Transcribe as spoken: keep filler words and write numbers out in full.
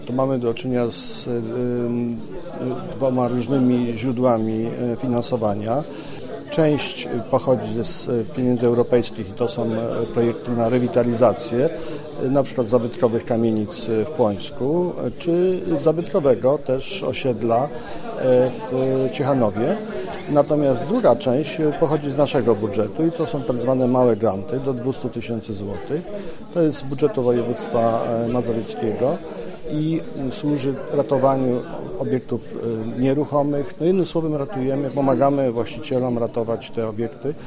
Tu mamy do czynienia z y, dwoma różnymi źródłami finansowania. Część pochodzi z pieniędzy europejskich i to są projekty na rewitalizację, na przykład zabytkowych kamienic w Płońsku, czy zabytkowego też osiedla w Ciechanowie. Natomiast druga część pochodzi z naszego budżetu i to są tak zwane małe granty do dwieście tysięcy złotych. To jest z budżetu województwa mazowieckiego i służy ratowaniu obiektów nieruchomych. No jednym słowem ratujemy, pomagamy właścicielom ratować te obiekty.